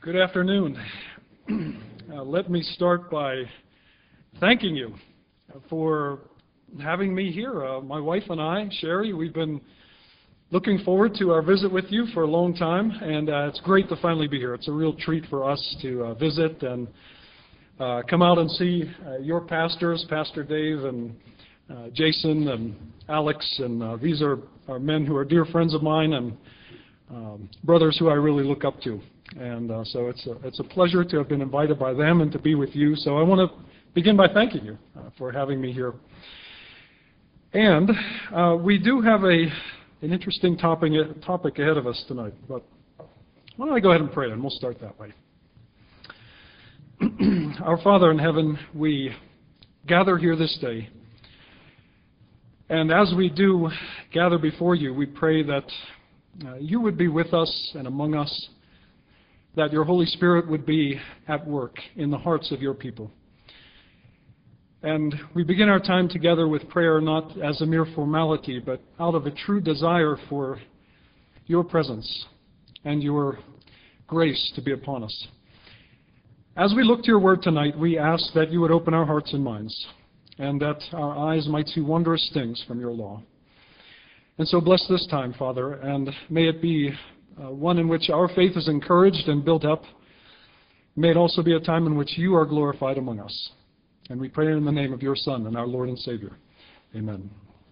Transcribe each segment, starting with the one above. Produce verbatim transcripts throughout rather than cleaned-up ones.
Good afternoon. Uh, let me start by thanking you for having me here. Uh, my wife and I, Sherry, we've been looking forward to our visit with you for a long time, and uh, it's great to finally be here. It's a real treat for us to uh, visit and uh, come out and see uh, your pastors, Pastor Dave and uh, Jason and Alex, and uh, these are, are men who are dear friends of mine and um, brothers who I really look up to. And uh, so it's a, it's a pleasure to have been invited by them and to be with you. So I want to begin by thanking you uh, for having me here. And uh, we do have a an interesting topic, topic ahead of us tonight. But why don't I go ahead and pray, and we'll start that way. Our Father in heaven, we gather here this day. And as we do gather before you, we pray that uh, you would be with us and among us, that your Holy Spirit would be at work in the hearts of your people. And we begin our time together with prayer not as a mere formality, but out of a true desire for your presence and your grace to be upon us. As we look to your word tonight, we ask that you would open our hearts and minds, and that our eyes might see wondrous things from your law. And so bless this time, Father, and may it be Uh, one in which our faith is encouraged and built up. May it also be a time in which you are glorified among us. And we pray in the name of your Son and our Lord and Savior. Amen.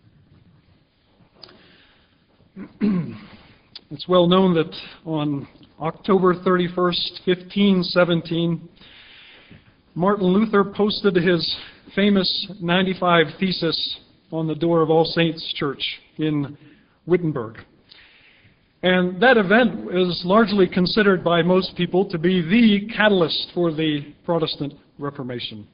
It's well known that on October thirty-first, fifteen seventeen, Martin Luther posted his famous ninety-five Thesis on the door of All Saints Church in Wittenberg. And that event is largely considered by most people to be the catalyst for the Protestant Reformation.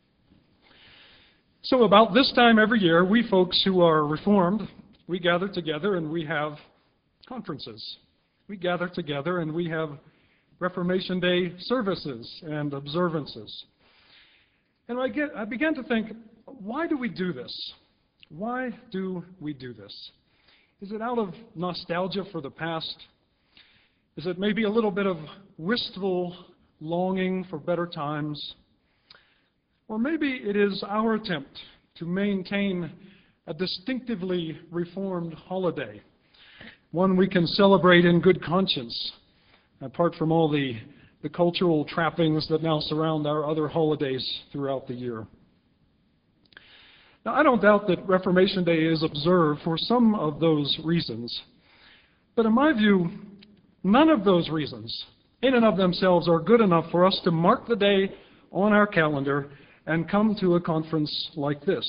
So about this time every year, we folks who are Reformed, we gather together and we have conferences. We gather together and we have Reformation Day services and observances. And I, get, I began to think, why do we do this? Why do we do this? Is it out of nostalgia for the past? Is it maybe a little bit of wistful longing for better times? Or maybe it is our attempt to maintain a distinctively Reformed holiday, one we can celebrate in good conscience, apart from all the, the cultural trappings that now surround our other holidays throughout the year. Now, I don't doubt that Reformation Day is observed for some of those reasons. But in my view, none of those reasons, in and of themselves, are good enough for us to mark the day on our calendar and come to a conference like this.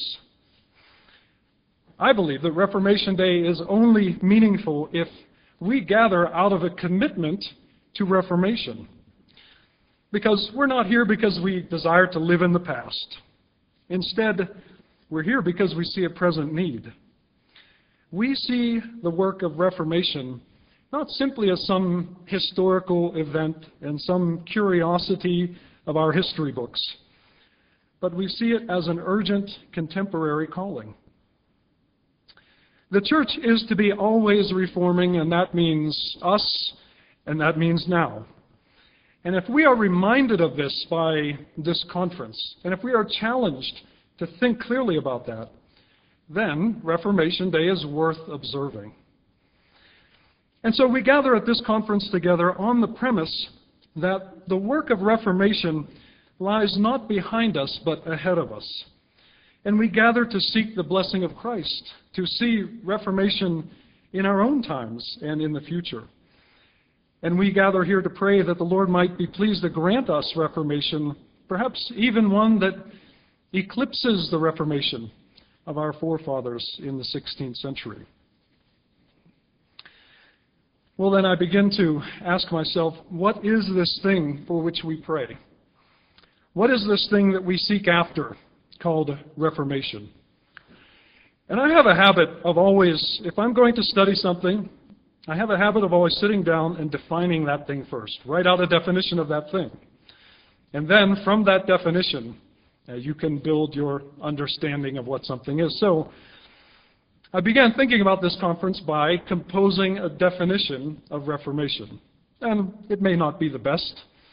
I believe that Reformation Day is only meaningful if we gather out of a commitment to Reformation. Because we're not here because we desire to live in the past. Instead, we're here because we see a present need. We see the work of Reformation not simply as some historical event and some curiosity of our history books, but we see it as an urgent contemporary calling. The church is to be always reforming, and that means us, and that means now. And if we are reminded of this by this conference, and if we are challenged to think clearly about that, then Reformation Day is worth observing. And so we gather at this conference together on the premise that the work of Reformation lies not behind us, but ahead of us. And we gather to seek the blessing of Christ, to see Reformation in our own times and in the future. And we gather here to pray that the Lord might be pleased to grant us Reformation, perhaps even one that eclipses the Reformation of our forefathers in the sixteenth century. Well, then I begin to ask myself, what is this thing for which we pray? What is this thing that we seek after called Reformation? And I have a habit of always, if I'm going to study something, I have a habit of always sitting down and defining that thing first. Write out a definition of that thing. And then from that definition, Uh, you can build your understanding of what something is. So I began thinking about this conference by composing a definition of Reformation. And it may not be the best,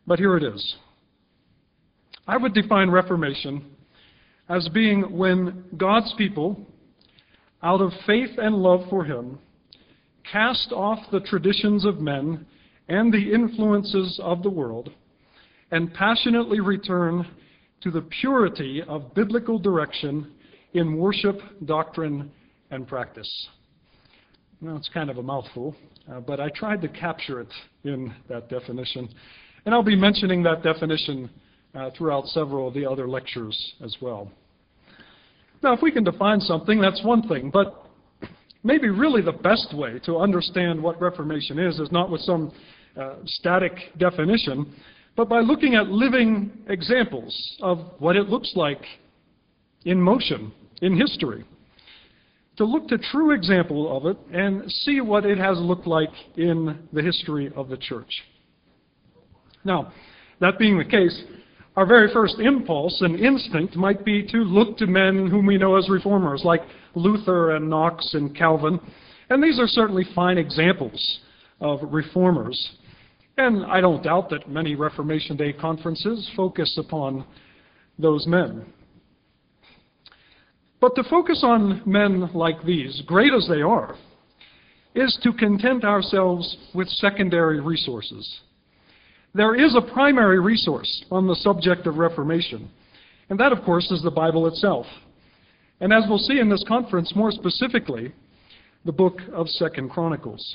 but here it is. I would define Reformation as being when God's people, out of faith and love for Him, cast off the traditions of men and the influences of the world, and passionately return to the purity of biblical direction in worship, doctrine, and practice. Now, it's kind of a mouthful, uh, but I tried to capture it in that definition. And I'll be mentioning that definition uh, throughout several of the other lectures as well. Now, if we can define something, that's one thing, but maybe really the best way to understand what Reformation is is not with some uh, static definition, but by looking at living examples of what it looks like in motion, in history. To look to true example of it and see what it has looked like in the history of the church. Now, that being the case, our very first impulse and instinct might be to look to men whom we know as reformers, like Luther and Knox and Calvin. And these are certainly fine examples of reformers. And I don't doubt that many Reformation Day conferences focus upon those men. But to focus on men like these, great as they are, is to content ourselves with secondary resources. There is a primary resource on the subject of Reformation, and that, of course, is the Bible itself. And as we'll see in this conference, more specifically, the book of Second Chronicles.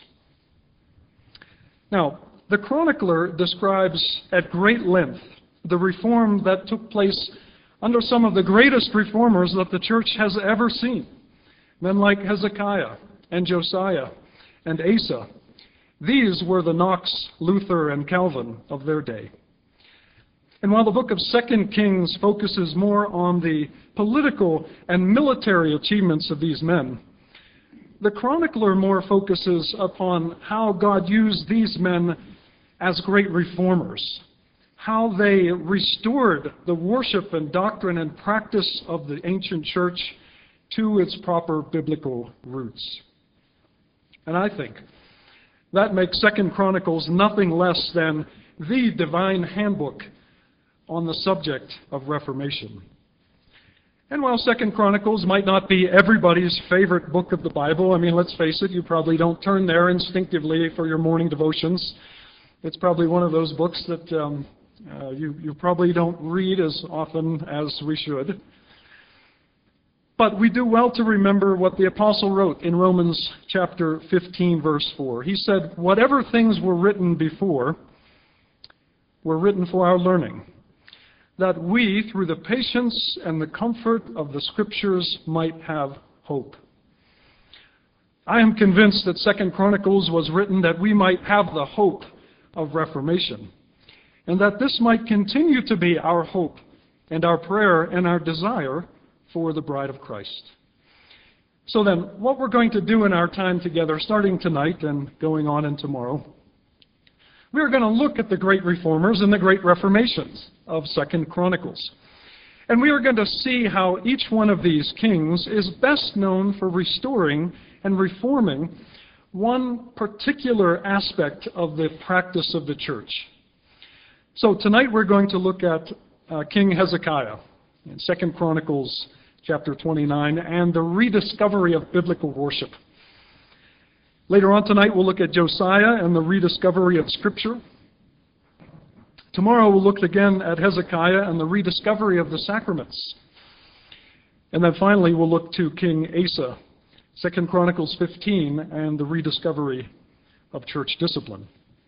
Now, the chronicler describes at great length the reform that took place under some of the greatest reformers that the church has ever seen, men like Hezekiah and Josiah and Asa. These were the Knox, Luther, and Calvin of their day. And while the book of Second Kings focuses more on the political and military achievements of these men, the chronicler more focuses upon how God used these men as great reformers, how they restored the worship and doctrine and practice of the ancient church to its proper biblical roots. And I think that makes Second Chronicles nothing less than the divine handbook on the subject of Reformation. And while Second Chronicles might not be everybody's favorite book of the Bible, I mean, let's face it, you probably don't turn there instinctively for your morning devotions. It's probably one of those books that um, uh, you, you probably don't read as often as we should. But we do well to remember what the apostle wrote in Romans chapter fifteen, verse four. He said, "Whatever things were written before were written for our learning, that we, through the patience and the comfort of the Scriptures, might have hope." I am convinced that Second Chronicles was written that we might have the hope of Reformation, and that this might continue to be our hope and our prayer and our desire for the bride of Christ. So then, what we're going to do in our time together, starting tonight and going on in tomorrow, we're going to look at the great reformers and the great reformations of Second Chronicles. And we are going to see how each one of these kings is best known for restoring and reforming one particular aspect of the practice of the church. So tonight we're going to look at uh, King Hezekiah in Second Chronicles chapter twenty-nine and the rediscovery of biblical worship. Later on tonight we'll look at Josiah and the rediscovery of Scripture. Tomorrow we'll look again at Hezekiah and the rediscovery of the sacraments. And then finally we'll look to King Asa, Second Chronicles fifteen, and the rediscovery of church discipline.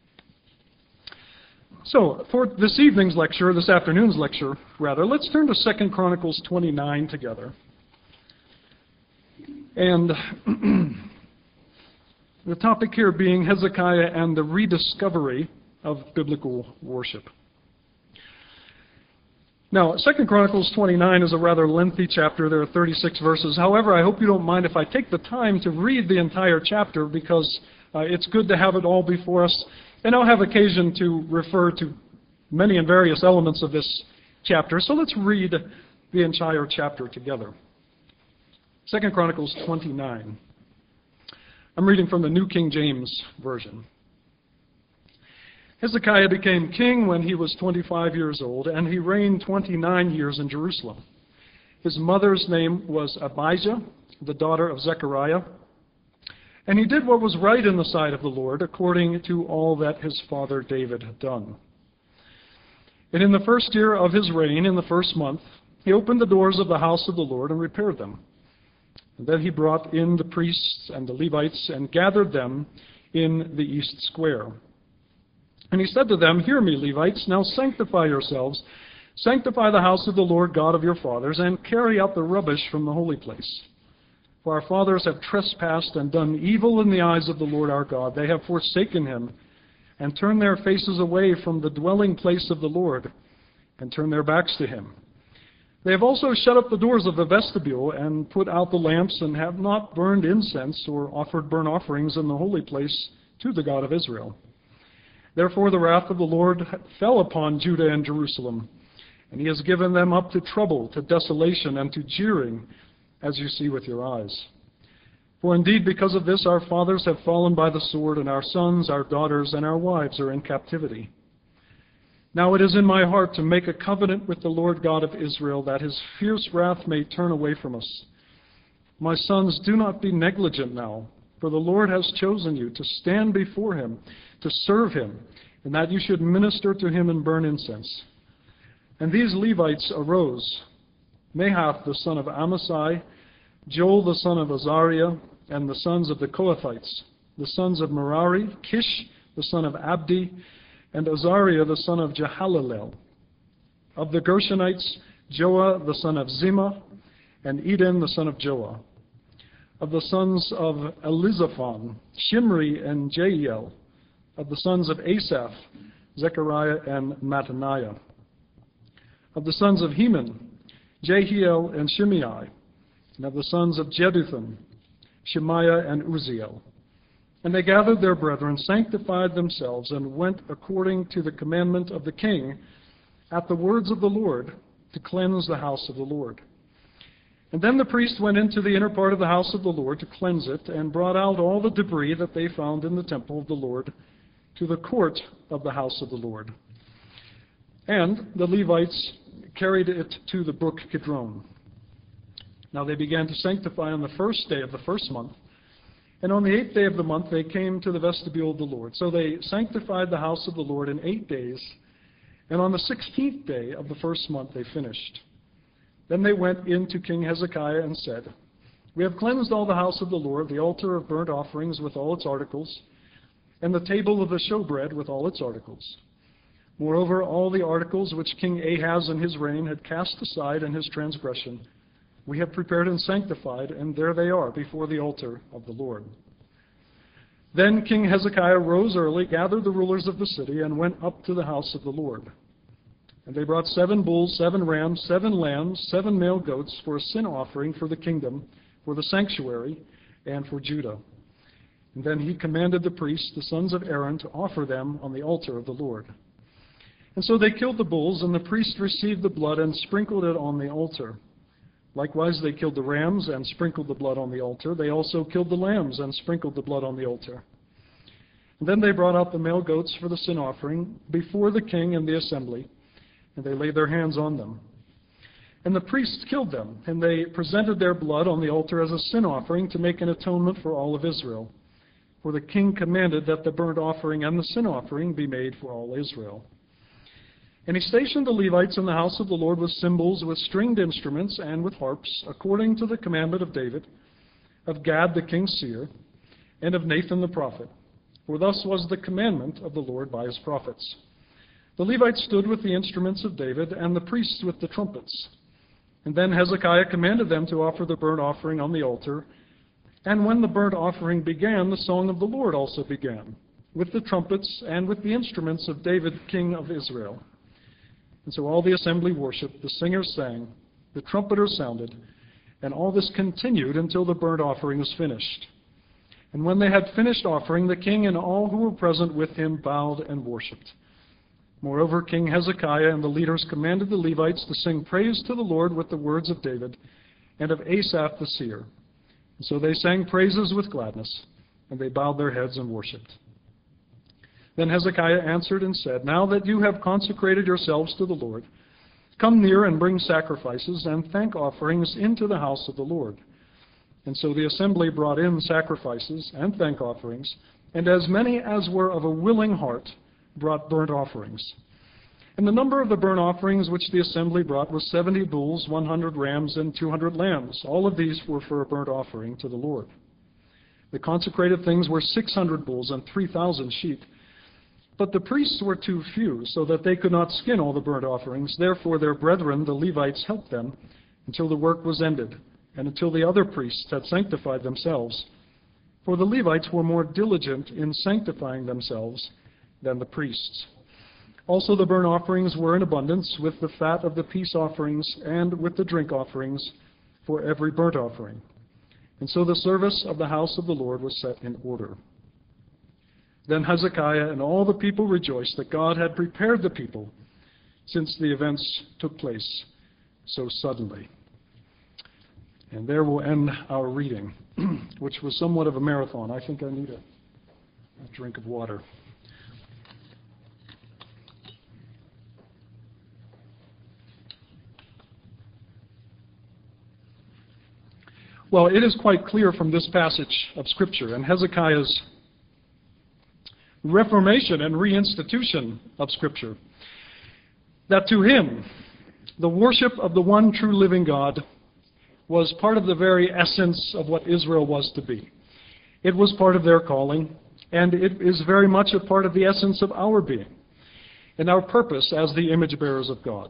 So, for this evening's lecture, this afternoon's lecture, rather, let's turn to Second Chronicles twenty-nine together. And the topic here being Hezekiah and the rediscovery of biblical worship. Now, Second Chronicles twenty-nine is a rather lengthy chapter. There are thirty-six verses. However, I hope you don't mind if I take the time to read the entire chapter, because uh, it's good to have it all before us. And I'll have occasion to refer to many and various elements of this chapter. So let's read the entire chapter together. Second Chronicles twenty-nine. I'm reading from the New King James Version. Hezekiah became king when he was twenty-five years old, and he reigned twenty-nine years in Jerusalem. His mother's name was Abijah, the daughter of Zechariah, and he did what was right in the sight of the Lord, according to all that his father David had done. And in the first year of his reign, in the first month, he opened the doors of the house of the Lord and repaired them. And then he brought in the priests and the Levites and gathered them in the east square. And he said to them, "Hear me, Levites, now sanctify yourselves, sanctify the house of the Lord God of your fathers, and carry out the rubbish from the holy place. For our fathers have trespassed and done evil in the eyes of the Lord our God. They have forsaken him, and turned their faces away from the dwelling place of the Lord, and turned their backs to him. They have also shut up the doors of the vestibule, and put out the lamps, and have not burned incense or offered burnt offerings in the holy place to the God of Israel. Therefore the wrath of the Lord fell upon Judah and Jerusalem, and he has given them up to trouble, to desolation, and to jeering, as you see with your eyes. For indeed, because of this, our fathers have fallen by the sword, and our sons, our daughters, and our wives are in captivity. Now it is in my heart to make a covenant with the Lord God of Israel, that his fierce wrath may turn away from us. My sons, do not be negligent now, for the Lord has chosen you to stand before him, to serve him, and that you should minister to him and burn incense." And these Levites arose, Mahath the son of Amasai, Joel the son of Azariah, and the sons of the Kohathites, the sons of Merari, Kish the son of Abdi, and Azariah the son of Jehalalel. Of the Gershonites, Joah the son of Zimmah, and Eden the son of Joah. Of the sons of Elizaphan, Shimri and Jeiel. Of the sons of Asaph, Zechariah and Mattaniah. Of the sons of Heman, Jehiel and Shimei. And of the sons of Jeduthun, Shemaiah and Uzziel. And they gathered their brethren, sanctified themselves, and went according to the commandment of the king at the words of the Lord to cleanse the house of the Lord. And then the priest went into the inner part of the house of the Lord to cleanse it, and brought out all the debris that they found in the temple of the Lord to the court of the house of the Lord. And the Levites carried it to the brook Kidron. Now they began to sanctify on the first day of the first month, and on the eighth day of the month they came to the vestibule of the Lord. So they sanctified the house of the Lord in eight days, and on the sixteenth day of the first month they finished. Then they went in to King Hezekiah and said, "We have cleansed all the house of the Lord, the altar of burnt offerings with all its articles, and the table of the showbread with all its articles. Moreover, all the articles which King Ahaz in his reign had cast aside in his transgression, we have prepared and sanctified, and there they are before the altar of the Lord." Then King Hezekiah rose early, gathered the rulers of the city, and went up to the house of the Lord. And they brought seven bulls, seven rams, seven lambs, seven male goats for a sin offering for the kingdom, for the sanctuary, and for Judah. And then he commanded the priests, the sons of Aaron, to offer them on the altar of the Lord. And so they killed the bulls, and the priests received the blood and sprinkled it on the altar. Likewise, they killed the rams and sprinkled the blood on the altar. They also killed the lambs and sprinkled the blood on the altar. And then they brought out the male goats for the sin offering before the king and the assembly, and they laid their hands on them. And the priests killed them, and they presented their blood on the altar as a sin offering to make an atonement for all of Israel. For the king commanded that the burnt offering and the sin offering be made for all Israel. And he stationed the Levites in the house of the Lord with cymbals, with stringed instruments, and with harps, according to the commandment of David, of Gad the king's seer, and of Nathan the prophet. For thus was the commandment of the Lord by his prophets. The Levites stood with the instruments of David, and the priests with the trumpets. And then Hezekiah commanded them to offer the burnt offering on the altar. And when the burnt offering began, the song of the Lord also began, with the trumpets and with the instruments of David king of Israel. And so all the assembly worshipped, the singers sang, the trumpeters sounded, and all this continued until the burnt offering was finished. And when they had finished offering, the king and all who were present with him bowed and worshipped. Moreover, King Hezekiah and the leaders commanded the Levites to sing praise to the Lord with the words of David and of Asaph the seer. And so they sang praises with gladness, and they bowed their heads and worshipped. Then Hezekiah answered and said, "Now that you have consecrated yourselves to the Lord, come near and bring sacrifices and thank offerings into the house of the Lord." And so the assembly brought in sacrifices and thank offerings, and as many as were of a willing heart brought burnt offerings. And the number of the burnt offerings which the assembly brought was seventy bulls, one hundred rams, and two hundred lambs. All of these were for a burnt offering to the Lord. The consecrated things were six hundred bulls and three thousand sheep. But the priests were too few, so that they could not skin all the burnt offerings. Therefore their brethren, the Levites, helped them until the work was ended, and until the other priests had sanctified themselves. For the Levites were more diligent in sanctifying themselves than the priests. Also the burnt offerings were in abundance, with the fat of the peace offerings and with the drink offerings for every burnt offering. And so the service of the house of the Lord was set in order. Then Hezekiah and all the people rejoiced that God had prepared the people, since the events took place so suddenly. And there we'll end our reading, which was somewhat of a marathon. I think I need a, a drink of water. Well, it is quite clear from this passage of Scripture and Hezekiah's reformation and reinstitution of Scripture that to him, the worship of the one true living God was part of the very essence of what Israel was to be. It was part of their calling, and it is very much a part of the essence of our being and our purpose as the image bearers of God.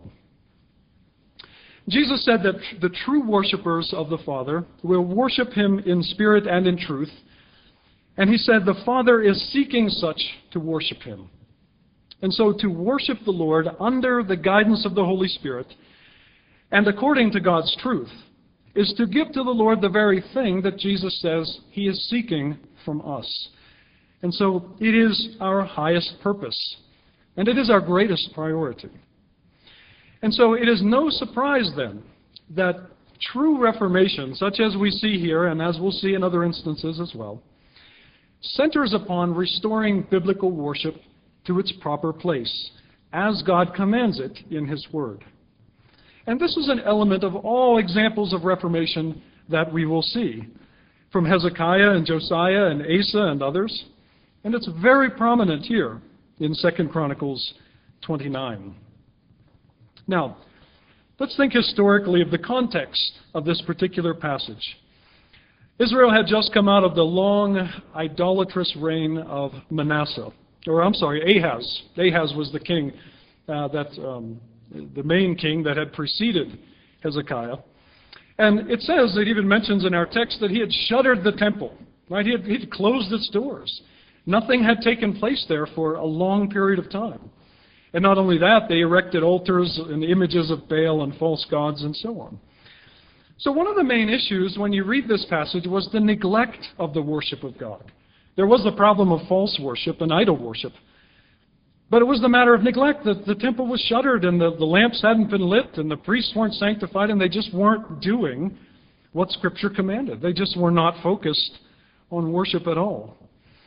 Jesus said that the true worshipers of the Father will worship Him in spirit and in truth. And He said the Father is seeking such to worship Him. And so to worship the Lord under the guidance of the Holy Spirit and according to God's truth is to give to the Lord the very thing that Jesus says He is seeking from us. And so it is our highest purpose, and it is our greatest priority. And so it is no surprise then that true reformation, such as we see here and as we'll see in other instances as well, centers upon restoring biblical worship to its proper place, as God commands it in His Word. And this is an element of all examples of reformation that we will see, from Hezekiah and Josiah and Asa and others, and it's very prominent here in Second Chronicles twenty-nine. Now, let's think historically of the context of this particular passage. Israel had just come out of the long, idolatrous reign of Manasseh, or I'm sorry, Ahaz. Ahaz was the king, uh, that um, the main king that had preceded Hezekiah. And it says, it even mentions in our text that he had shuttered the temple, right? He had, he had closed its doors. Nothing had taken place there for a long period of time. And not only that, they erected altars and images of Baal and false gods and so on. So one of the main issues when you read this passage was the neglect of the worship of God. There was the problem of false worship and idol worship. But it was the matter of neglect. The, the temple was shuttered and the, the lamps hadn't been lit and the priests weren't sanctified and they just weren't doing what Scripture commanded. They just were not focused on worship at all.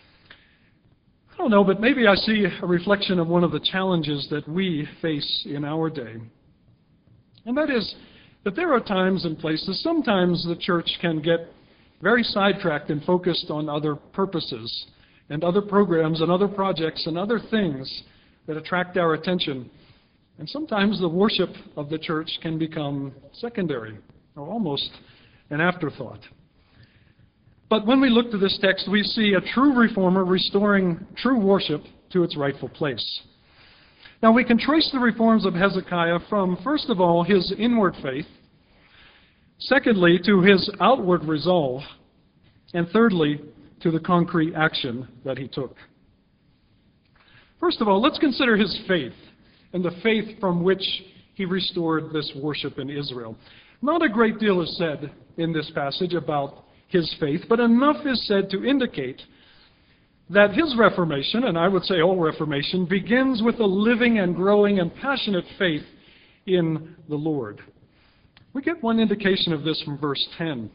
I don't know, but maybe I see a reflection of one of the challenges that we face in our day. And that is that there are times and places, sometimes the church can get very sidetracked and focused on other purposes and other programs and other projects and other things that attract our attention. And sometimes the worship of the church can become secondary or almost an afterthought. But when we look to this text, we see a true reformer restoring true worship to its rightful place. Now, we can trace the reforms of Hezekiah from, first of all, his inward faith, secondly, to his outward resolve, and thirdly, to the concrete action that he took. First of all, let's consider his faith and the faith from which he restored this worship in Israel. Not a great deal is said in this passage about his faith, but enough is said to indicate that his reformation, and I would say all reformation, begins with a living and growing and passionate faith in the Lord. We get one indication of this from verse ten,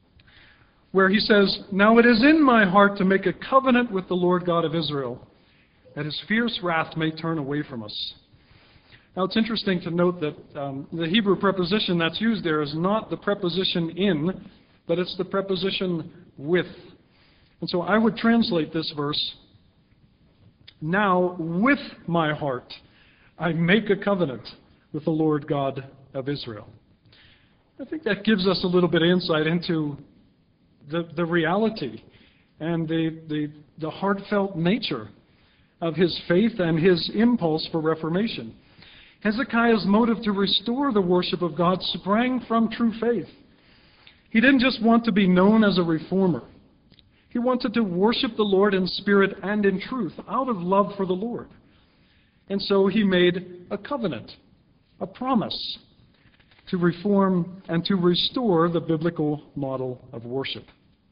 where he says, "Now it is in my heart to make a covenant with the Lord God of Israel, that his fierce wrath may turn away from us. Now it's interesting to note that um, the Hebrew preposition that's used there is not the preposition in, but it's the preposition with. And so I would translate this verse, now with my heart I make a covenant with the Lord God of Israel. I think that gives us a little bit of insight into the, the reality and the, the, the heartfelt nature of his faith and his impulse for reformation. Hezekiah's motive to restore the worship of God sprang from true faith. He didn't just want to be known as a reformer. He wanted to worship the Lord in spirit and in truth, out of love for the Lord. And so he made a covenant, a promise, to reform and to restore the biblical model of worship.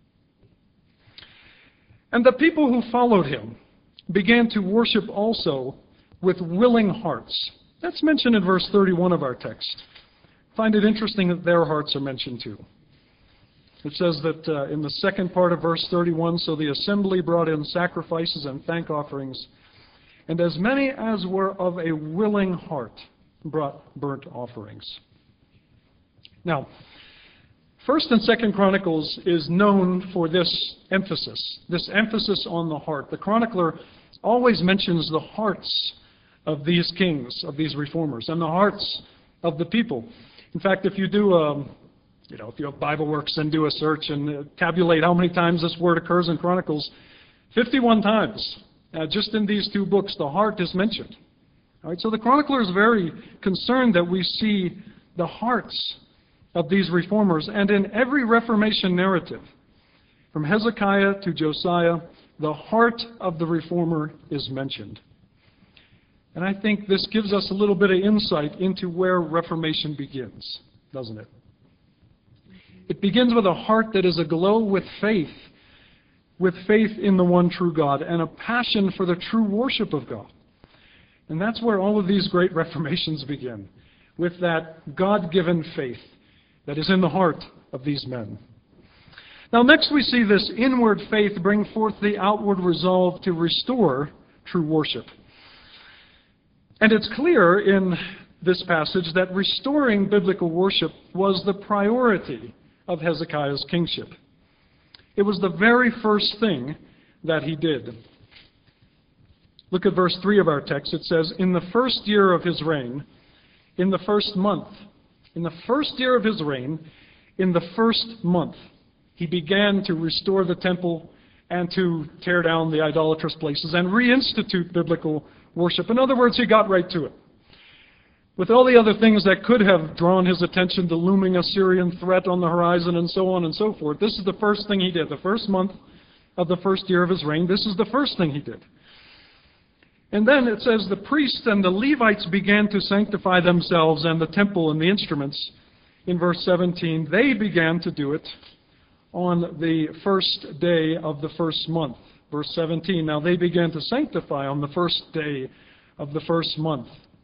And the people who followed him began to worship also with willing hearts. That's mentioned in verse thirty-one of our text. I find it interesting that their hearts are mentioned too. It says that uh, in the second part of verse thirty-one, so the assembly brought in sacrifices and thank offerings, and as many as were of a willing heart brought burnt offerings. Now, First and Second Chronicles is known for this emphasis, this emphasis on the heart. The chronicler always mentions the hearts of these kings, of these reformers, and the hearts of the people. In fact, if you do, um, you know, if you have BibleWorks and do a search and uh, tabulate how many times this word occurs in Chronicles, fifty-one times, uh, just in these two books, the heart is mentioned. All right, so the chronicler is very concerned that we see the hearts of these reformers, and in every Reformation narrative, from Hezekiah to Josiah, the heart of the reformer is mentioned. And I think this gives us a little bit of insight into where Reformation begins, doesn't it? It begins with a heart that is aglow with faith, with faith in the one true God, and a passion for the true worship of God. And that's where all of these great reformations begin, with that God-given faith that is in the heart of these men. Now next we see this inward faith bring forth the outward resolve to restore true worship. And it's clear in this passage that restoring biblical worship was the priority of Hezekiah's kingship. It was the very first thing that he did. Look at verse three of our text. It says, in the first year of his reign, in the first month, in the first year of his reign, in the first month, he began to restore the temple and to tear down the idolatrous places and reinstitute biblical worship. In other words, he got right to it. With all the other things that could have drawn his attention, the looming Assyrian threat on the horizon and so on and so forth, this is the first thing he did. The first month of the first year of his reign, this is the first thing he did. And then it says the priests and the Levites began to sanctify themselves and the temple and the instruments. In verse seventeen, they began to do it on the first day of the first month. Verse seventeen, now they began to sanctify on the first day of the first month.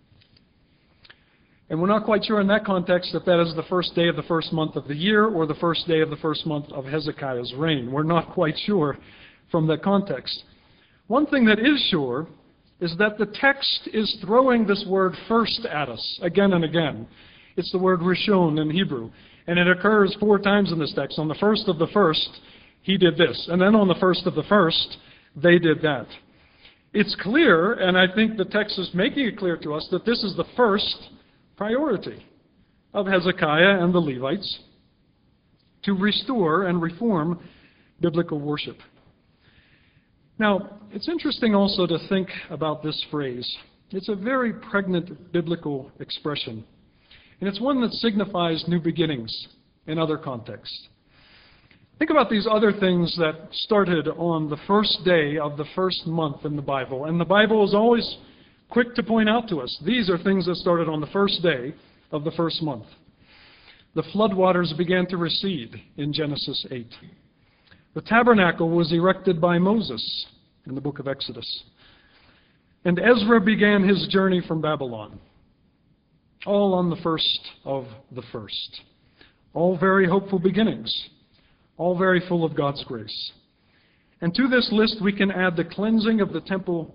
And we're not quite sure in that context if that is the first day of the first month of the year or the first day of the first month of Hezekiah's reign. We're not quite sure from that context. One thing that is sure is that the text is throwing this word first at us again and again. It's the word rishon in Hebrew. And it occurs four times in this text. On the first of the first, he did this. And then on the first of the first, they did that. It's clear, and I think the text is making it clear to us, that this is the first priority of Hezekiah and the Levites to restore and reform biblical worship. Now, it's interesting also to think about this phrase. It's a very pregnant biblical expression, and it's one that signifies new beginnings in other contexts. Think about these other things that started on the first day of the first month in the Bible, and the Bible is always quick to point out to us, these are things that started on the first day of the first month. The floodwaters began to recede in Genesis eight. The tabernacle was erected by Moses in the book of Exodus. And Ezra began his journey from Babylon. All on the first of the first. All very hopeful beginnings. All very full of God's grace. And to this list we can add the cleansing of the temple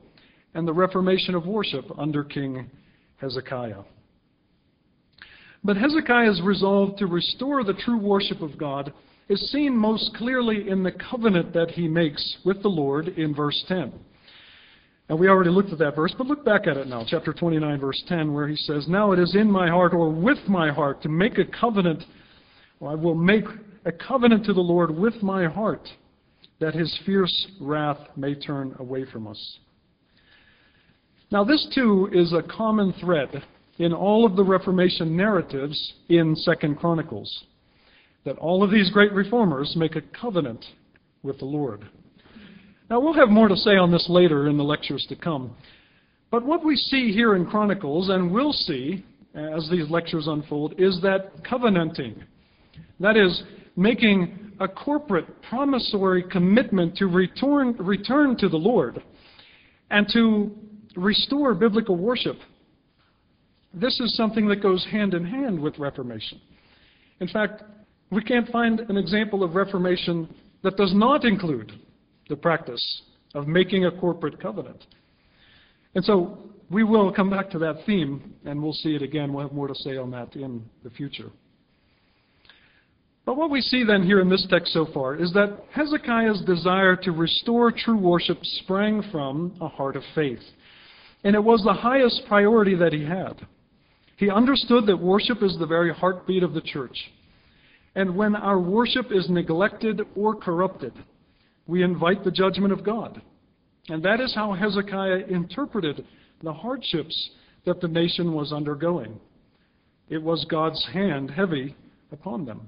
and the reformation of worship under King Hezekiah. But Hezekiah's resolve to restore the true worship of God is seen most clearly in the covenant that he makes with the Lord in verse ten. And we already looked at that verse, but look back at it now, chapter twenty-nine, verse ten, where he says, "Now it is in my heart, or with my heart, to make a covenant, or I will make a covenant to the Lord with my heart, that his fierce wrath may turn away from us." Now this too is a common thread in all of the Reformation narratives in Second Chronicles, that all of these great reformers make a covenant with the Lord. Now we'll have more to say on this later in the lectures to come. But what we see here in Chronicles, and will see as these lectures unfold, is that covenanting. That is, making a corporate promissory commitment to return, return to the Lord and to restore biblical worship. This is something that goes hand in hand with Reformation. In fact, we can't find an example of Reformation that does not include the practice of making a corporate covenant. And so we will come back to that theme, and we'll see it again. We'll have more to say on that in the future. But what we see then here in this text so far is that Hezekiah's desire to restore true worship sprang from a heart of faith. And it was the highest priority that he had. He understood that worship is the very heartbeat of the church. And when our worship is neglected or corrupted, we invite the judgment of God. And that is how Hezekiah interpreted the hardships that the nation was undergoing. It was God's hand heavy upon them.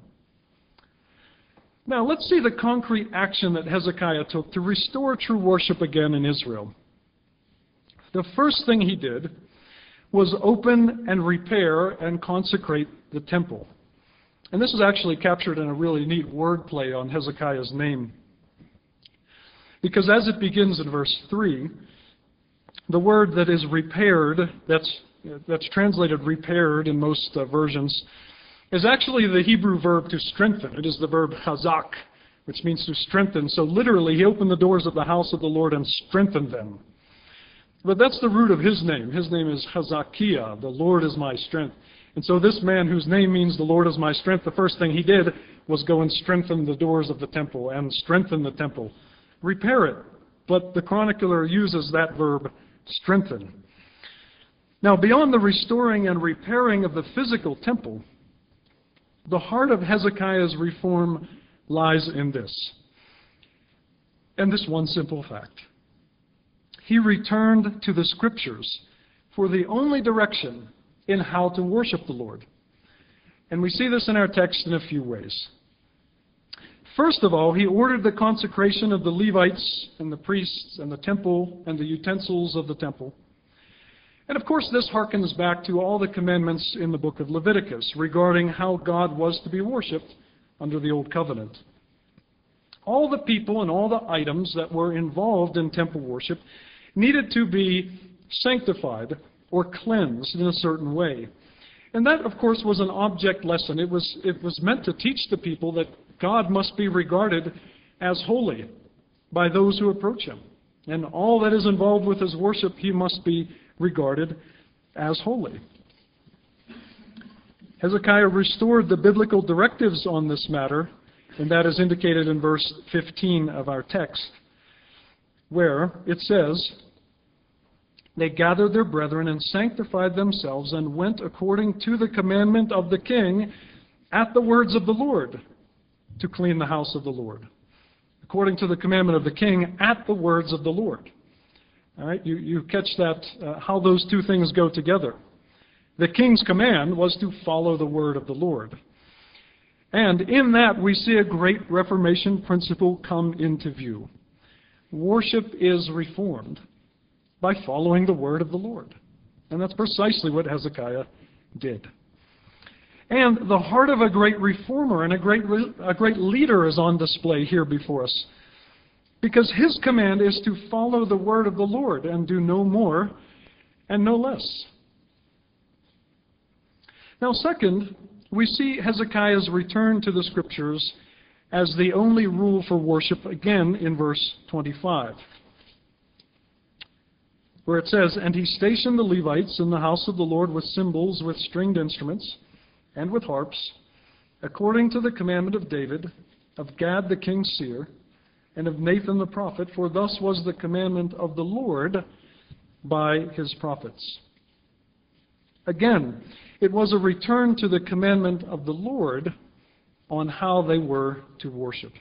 Now let's see the concrete action that Hezekiah took to restore true worship again in Israel. The first thing he did was open and repair and consecrate the temple. And this is actually captured in a really neat wordplay on Hezekiah's name. Because as it begins in verse three, the word that is repaired, that's, that's translated repaired in most uh, versions, is actually the Hebrew verb to strengthen. It is the verb chazak, which means to strengthen. So literally, he opened the doors of the house of the Lord and strengthened them. But that's the root of his name. His name is Hezekiah, the Lord is my strength. And so this man whose name means the Lord is my strength, the first thing he did was go and strengthen the doors of the temple and strengthen the temple. Repair it. But the chronicler uses that verb, strengthen. Now, beyond the restoring and repairing of the physical temple, the heart of Hezekiah's reform lies in this. And this one simple fact. He returned to the Scriptures for the only direction in how to worship the Lord. And we see this in our text in a few ways. First of all, he ordered the consecration of the Levites and the priests and the temple and the utensils of the temple. And of course, this harkens back to all the commandments in the book of Leviticus regarding how God was to be worshipped under the Old Covenant. All the people and all the items that were involved in temple worship needed to be sanctified or cleansed in a certain way. And that, of course, was an object lesson. It was, it was meant to teach the people that God must be regarded as holy by those who approach him. And all that is involved with his worship, he must be regarded as holy. Hezekiah restored the biblical directives on this matter, and that is indicated in verse fifteen of our text, where it says, "They gathered their brethren and sanctified themselves and went according to the commandment of the king at the words of the Lord to clean the house of the Lord." According to the commandment of the king at the words of the Lord. All right, you, you catch that, uh, how those two things go together. The king's command was to follow the word of the Lord. And in that we see a great Reformation principle come into view. Worship is reformed by following the word of the Lord. And that's precisely what Hezekiah did. And the heart of a great reformer and a great, a great leader is on display here before us. Because his command is to follow the word of the Lord and do no more and no less. Now, second, we see Hezekiah's return to the Scriptures as the only rule for worship again in verse twenty-five. where it says, "And he stationed the Levites in the house of the Lord with cymbals, with stringed instruments, and with harps, according to the commandment of David, of Gad the king's seer, and of Nathan the prophet, for thus was the commandment of the Lord by his prophets." Again, it was a return to the commandment of the Lord on how they were to worship.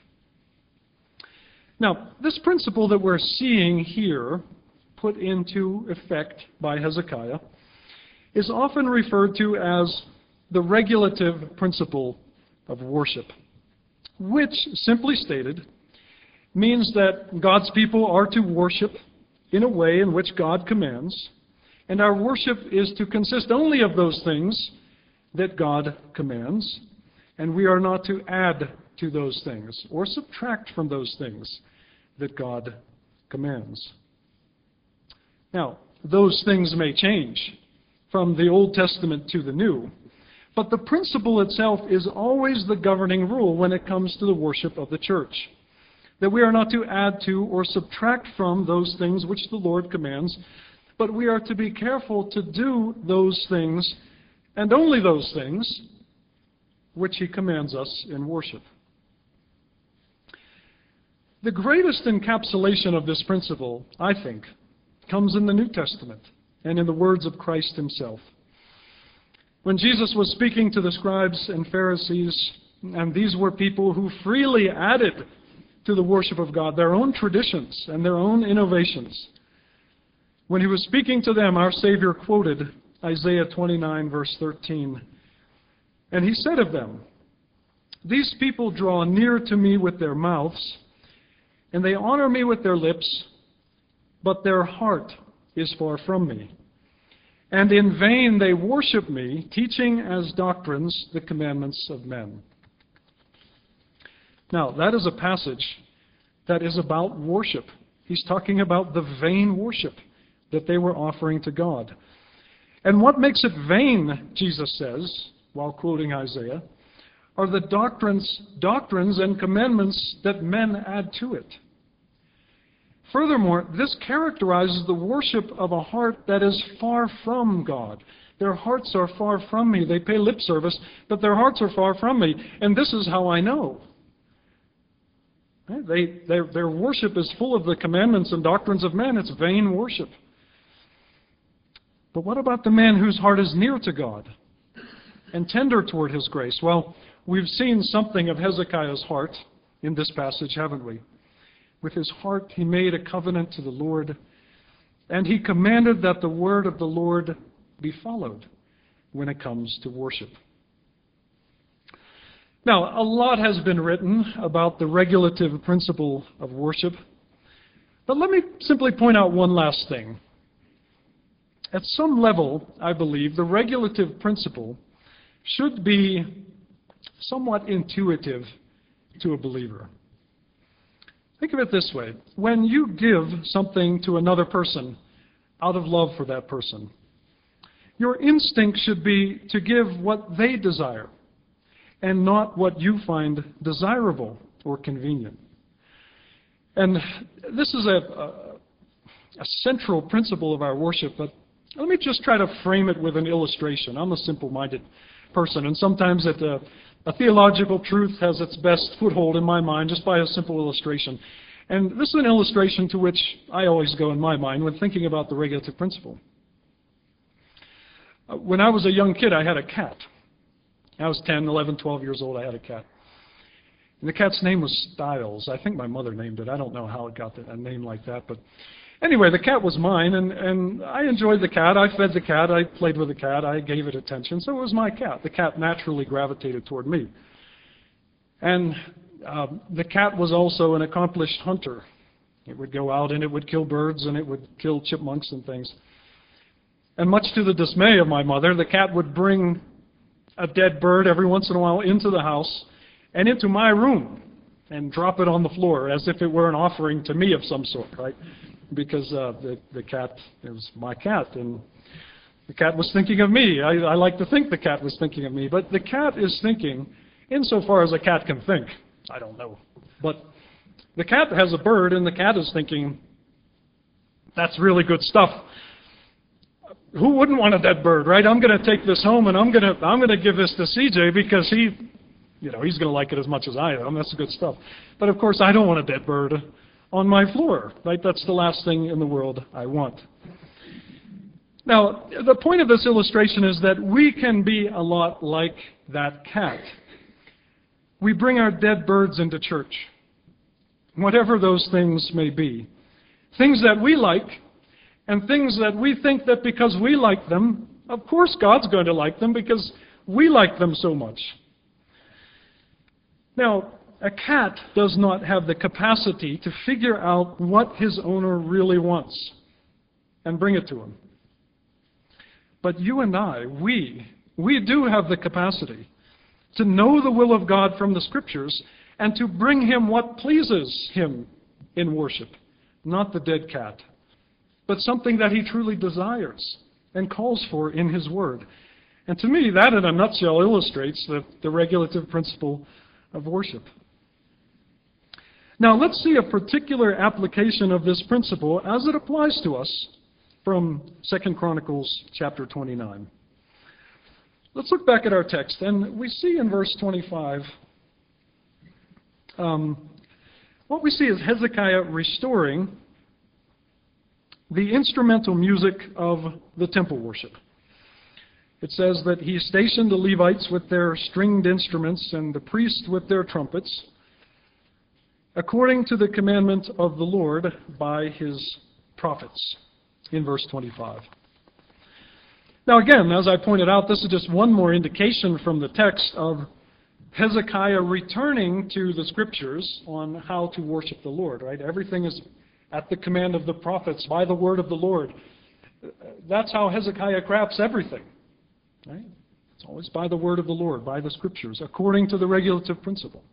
Now, this principle that we're seeing here put into effect by Hezekiah is often referred to as the regulative principle of worship, which, simply stated, means that God's people are to worship in a way in which God commands, and our worship is to consist only of those things that God commands, and we are not to add to those things or subtract from those things that God commands. Now, those things may change from the Old Testament to the New, but the principle itself is always the governing rule when it comes to the worship of the church, that we are not to add to or subtract from those things which the Lord commands, but we are to be careful to do those things, and only those things, which he commands us in worship. The greatest encapsulation of this principle, I think, comes in the New Testament and in the words of Christ himself. When Jesus was speaking to the scribes and Pharisees, and these were people who freely added to the worship of God their own traditions and their own innovations, when he was speaking to them, our Savior quoted Isaiah twenty-nine, verse thirteen. And he said of them, "These people draw near to me with their mouths, and they honor me with their lips, but their heart is far from me. And in vain they worship me, teaching as doctrines the commandments of men." Now, that is a passage that is about worship. He's talking about the vain worship that they were offering to God. And what makes it vain, Jesus says, while quoting Isaiah, are the doctrines, doctrines and commandments that men add to it. Furthermore, this characterizes the worship of a heart that is far from God. Their hearts are far from me. They pay lip service, but their hearts are far from me. And this is how I know. They, their, their worship is full of the commandments and doctrines of men. It's vain worship. But what about the man whose heart is near to God and tender toward his grace? Well, we've seen something of Hezekiah's heart in this passage, haven't we? With his heart he made a covenant to the Lord, and he commanded that the word of the Lord be followed when it comes to worship. Now, a lot has been written about the regulative principle of worship, but let me simply point out one last thing. At some level, I believe, the regulative principle should be somewhat intuitive to a believer. Think of it this way. When you give something to another person out of love for that person, your instinct should be to give what they desire and not what you find desirable or convenient. And this is a, a, a central principle of our worship, but let me just try to frame it with an illustration. I'm a simple-minded person, and sometimes it, uh, a theological truth has its best foothold in my mind just by a simple illustration. And this is an illustration to which I always go in my mind when thinking about the regulative principle. Uh, when I was a young kid, I had a cat. I was ten, eleven, twelve years old, I had a cat. And the cat's name was Styles. I think my mother named it. I don't know how it got a name like that, but anyway, the cat was mine, and, and I enjoyed the cat. I fed the cat. I played with the cat. I gave it attention. So it was my cat. The cat naturally gravitated toward me. And uh, the cat was also an accomplished hunter. It would go out and it would kill birds and it would kill chipmunks and things. And much to the dismay of my mother, the cat would bring a dead bird every once in a while into the house and into my room and drop it on the floor as if it were an offering to me of some sort, right? Because uh, the, the cat, it was my cat, and the cat was thinking of me. I, I like to think the cat was thinking of me, but the cat is thinking insofar as a cat can think. I don't know. But the cat has a bird, and the cat is thinking, That's really good stuff. Who wouldn't want a dead bird, right? I'm going to take this home and I'm going to I'm going to give this to C J because he, you know, he's going to like it as much as I am. That's good stuff. But of course, I don't want a dead bird on my floor, right? That's the last thing in the world I want. Now, the point of this illustration is that we can be a lot like that cat. We bring our dead birds into church, whatever those things may be. Things that we like, and things that we think that because we like them, of course God's going to like them because we like them so much. Now, a cat does not have the capacity to figure out what his owner really wants and bring it to him. But you and I, we, we do have the capacity to know the will of God from the Scriptures and to bring him what pleases him in worship, not the dead cat, but something that he truly desires and calls for in his Word. And to me, that in a nutshell illustrates the, the regulative principle of worship. Now, let's see a particular application of this principle as it applies to us from Second Chronicles chapter twenty-nine. Let's look back at our text, and we see in verse twenty-five, um, what we see is Hezekiah restoring the instrumental music of the temple worship. It says that he stationed the Levites with their stringed instruments and the priests with their trumpets, according to the commandment of the Lord by his prophets, in verse twenty-five. Now again, as I pointed out, this is just one more indication from the text of Hezekiah returning to the Scriptures on how to worship the Lord, right? Everything is at the command of the prophets, by the word of the Lord. That's how Hezekiah crafts everything, right? It's always by the word of the Lord, by the Scriptures, according to the regulative principle.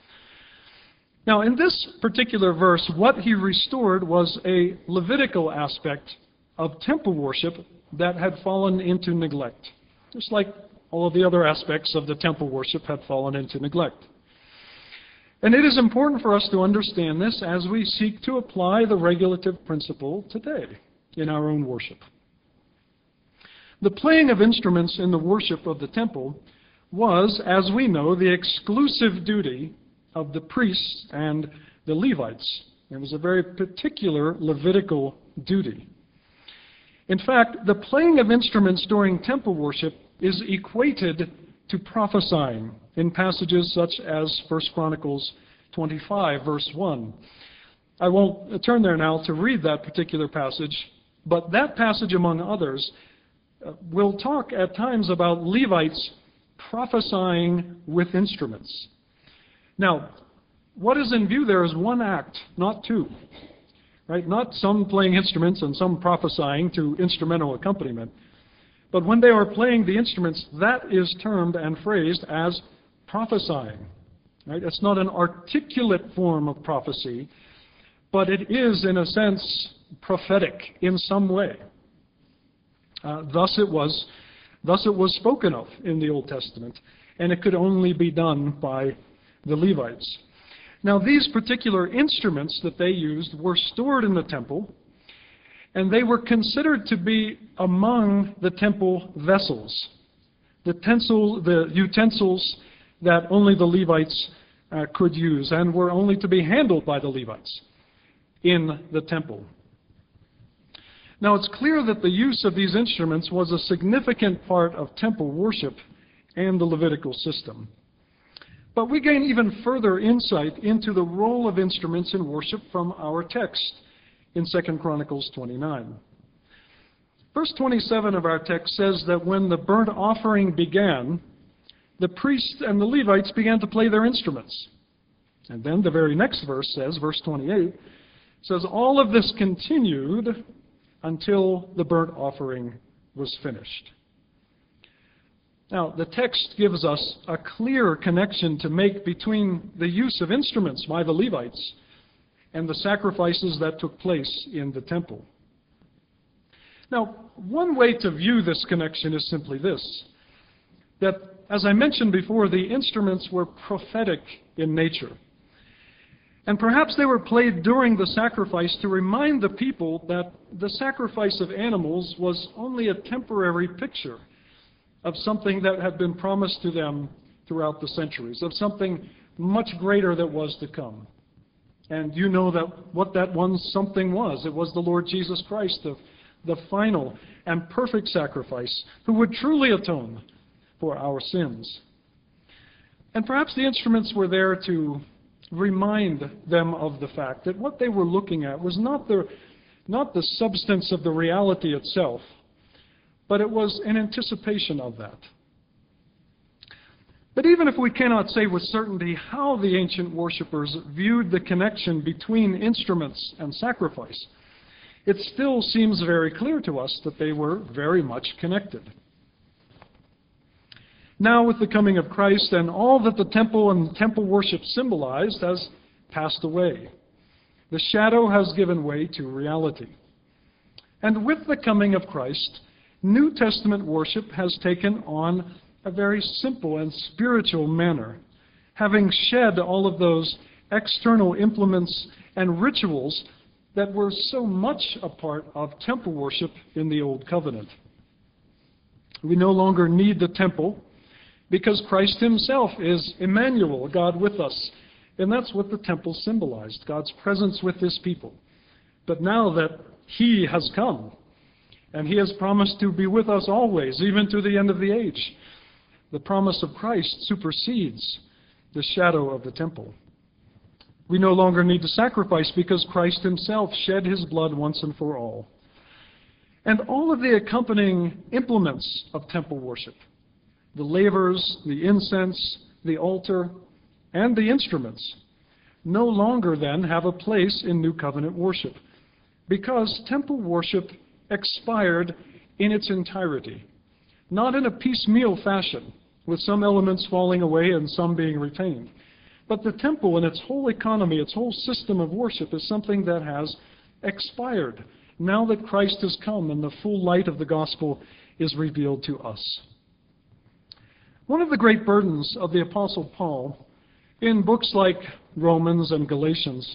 Now, in this particular verse, what he restored was a Levitical aspect of temple worship that had fallen into neglect, just like all of the other aspects of the temple worship had fallen into neglect. And it is important for us to understand this as we seek to apply the regulative principle today in our own worship. The playing of instruments in the worship of the temple was, as we know, the exclusive duty of the priests and the Levites. It was a very particular Levitical duty. In fact, the playing of instruments during temple worship is equated to prophesying in passages such as First Chronicles twenty-five, verse one. I won't turn there now to read that particular passage, but that passage, among others, uh, will talk at times about Levites prophesying with instruments. Now, what is in view there is one act, not two. Right? Not some playing instruments and some prophesying to instrumental accompaniment. But when they are playing the instruments, that is termed and phrased as prophesying. Right? It's not an articulate form of prophecy, but it is, in a sense, prophetic in some way. Uh, thus it was, thus it was spoken of in the Old Testament, and it could only be done by the Levites. Now, these particular instruments that they used were stored in the temple, and they were considered to be among the temple vessels, the, tensel, the utensils that only the Levites uh, could use and were only to be handled by the Levites in the temple. Now, it's clear that the use of these instruments was a significant part of temple worship and the Levitical system. But we gain even further insight into the role of instruments in worship from our text in Second Chronicles twenty-nine. Verse twenty-seven of our text says that when the burnt offering began, the priests and the Levites began to play their instruments. And then the very next verse says, verse twenty-eight, says, all of this continued until the burnt offering was finished. Now, the text gives us a clear connection to make between the use of instruments by the Levites and the sacrifices that took place in the temple. Now, one way to view this connection is simply this, that, as I mentioned before, the instruments were prophetic in nature. And perhaps they were played during the sacrifice to remind the people that the sacrifice of animals was only a temporary picture of something that had been promised to them throughout the centuries, of something much greater that was to come. And you know that what that one something was. It was the Lord Jesus Christ, the, the final and perfect sacrifice, who would truly atone for our sins. And perhaps the instruments were there to remind them of the fact that what they were looking at was not the, not the substance of the reality itself, but it was an anticipation of that. But even if we cannot say with certainty how the ancient worshippers viewed the connection between instruments and sacrifice, it still seems very clear to us that they were very much connected. Now, with the coming of Christ, and all that the temple and temple worship symbolized has passed away. The shadow has given way to reality. And with the coming of Christ, New Testament worship has taken on a very simple and spiritual manner, having shed all of those external implements and rituals that were so much a part of temple worship in the Old Covenant. We no longer need the temple because Christ himself is Emmanuel, God with us. And that's what the temple symbolized, God's presence with his people. But now that he has come, and he has promised to be with us always, even to the end of the age, the promise of Christ supersedes the shadow of the temple. We no longer need to sacrifice because Christ himself shed his blood once and for all. And all of the accompanying implements of temple worship, the lavers, the incense, the altar, and the instruments, no longer then have a place in New Covenant worship because temple worship expired in its entirety, not in a piecemeal fashion, with some elements falling away and some being retained. But the temple and its whole economy, its whole system of worship is something that has expired now that Christ has come and the full light of the gospel is revealed to us. One of the great burdens of the Apostle Paul in books like Romans and Galatians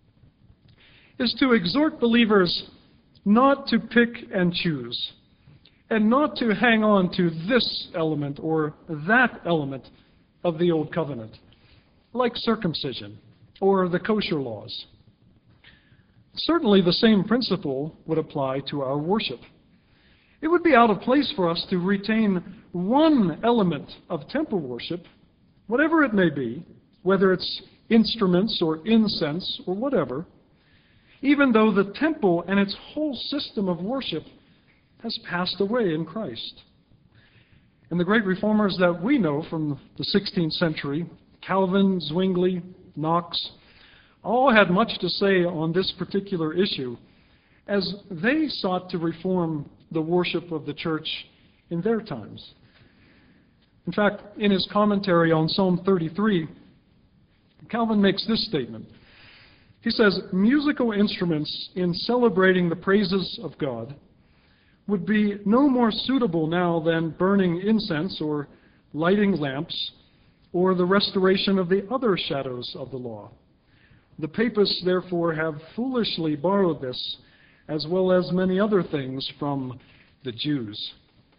is to exhort believers not to pick and choose, and not to hang on to this element or that element of the Old Covenant, like circumcision or the kosher laws. Certainly the same principle would apply to our worship. It would be out of place for us to retain one element of temple worship, whatever it may be, whether it's instruments or incense or whatever, even though the temple and its whole system of worship has passed away in Christ. And the great reformers that we know from the sixteenth century, Calvin, Zwingli, Knox, all had much to say on this particular issue as they sought to reform the worship of the church in their times. In fact, in his commentary on Psalm thirty-three, Calvin makes this statement. He says, musical instruments in celebrating the praises of God would be no more suitable now than burning incense or lighting lamps or the restoration of the other shadows of the law. The papists, therefore, have foolishly borrowed this, as well as many other things, from the Jews.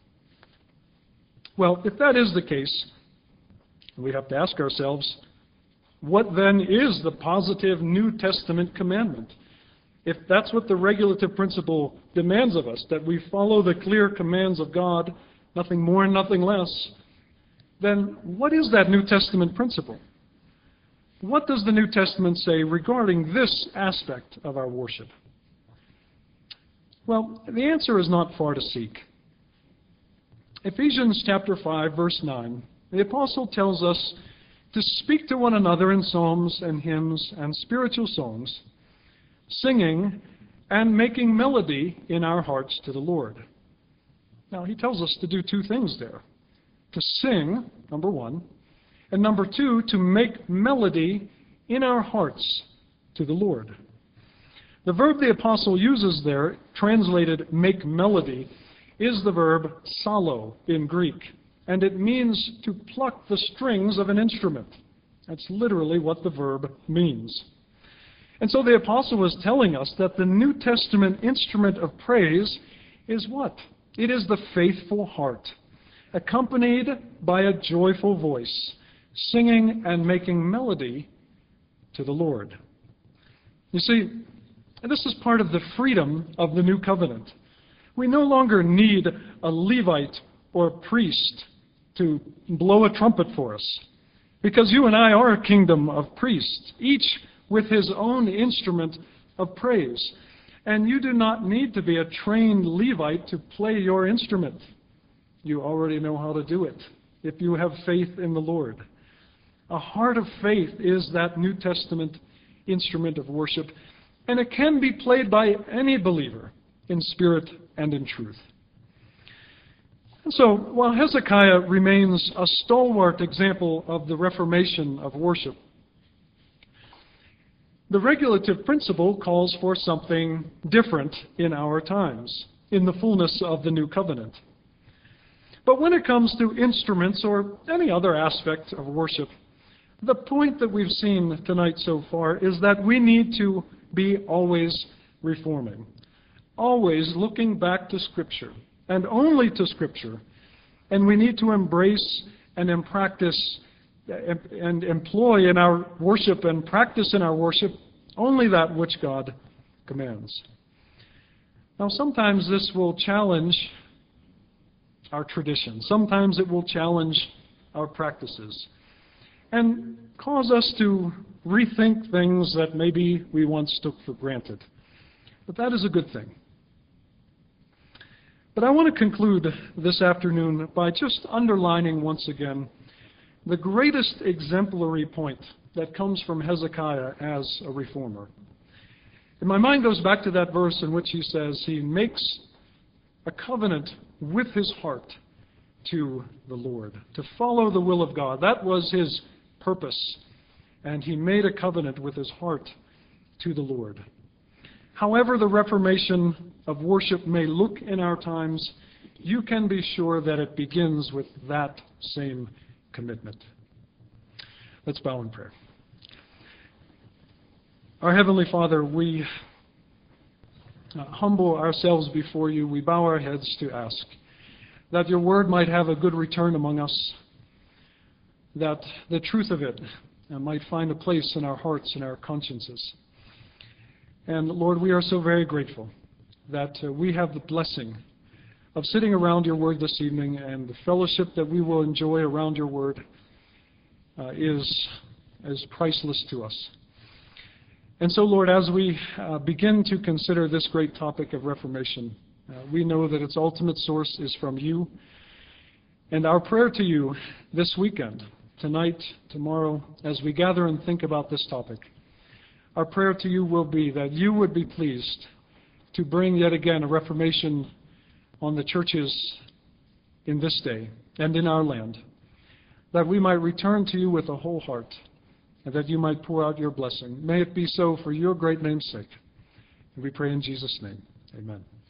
Well, if that is the case, we have to ask ourselves, what then is the positive New Testament commandment? If that's what the regulative principle demands of us, that we follow the clear commands of God, nothing more and nothing less, then what is that New Testament principle? What does the New Testament say regarding this aspect of our worship? Well, the answer is not far to seek. Ephesians chapter five, verse nine, the apostle tells us to speak to one another in psalms and hymns and spiritual songs, singing and making melody in our hearts to the Lord. Now, he tells us to do two things there. To sing, number one, and number two, to make melody in our hearts to the Lord. The verb the apostle uses there, translated make melody, is the verb psallo in Greek, and it means to pluck the strings of an instrument. That's literally what the verb means. And so the apostle was telling us that the New Testament instrument of praise is what? It is the faithful heart, accompanied by a joyful voice, singing and making melody to the Lord. You see, this is part of the freedom of the new covenant. We no longer need a Levite or a priest to blow a trumpet for us, because you and I are a kingdom of priests, each with his own instrument of praise. And you do not need to be a trained Levite to play your instrument. You already know how to do it if you have faith in the Lord. A heart of faith is that New Testament instrument of worship, and it can be played by any believer in spirit and in truth. And so, while Hezekiah remains a stalwart example of the reformation of worship, the regulative principle calls for something different in our times, in the fullness of the new covenant. But when it comes to instruments or any other aspect of worship, the point that we've seen tonight so far is that we need to be always reforming, always looking back to Scripture, and only to Scripture. And we need to embrace and in practice and employ in our worship and practice in our worship only that which God commands. Now, sometimes this will challenge our tradition. Sometimes it will challenge our practices and cause us to rethink things that maybe we once took for granted. But that is a good thing. But I want to conclude this afternoon by just underlining once again the greatest exemplary point that comes from Hezekiah as a reformer. And my mind goes back to that verse in which he says he makes a covenant with his heart to the Lord, to follow the will of God. That was his purpose, and he made a covenant with his heart to the Lord. However the reformation of worship may look in our times, you can be sure that it begins with that same commitment. Let's bow in prayer. Our Heavenly Father, we uh, humble ourselves before you. We bow our heads to ask that your word might have a good return among us, that the truth of it uh, might find a place in our hearts and our consciences. And Lord, we are so very grateful that uh, we have the blessing of sitting around your word this evening, and the fellowship that we will enjoy around your word uh, is, is priceless to us. And so, Lord, as we uh, begin to consider this great topic of Reformation, uh, we know that its ultimate source is from you. And our prayer to you this weekend, tonight, tomorrow, as we gather and think about this topic, our prayer to you will be that you would be pleased to bring yet again a reformation on the churches in this day and in our land, that we might return to you with a whole heart, and that you might pour out your blessing. May it be so for your great name's sake. And we pray in Jesus' name. Amen.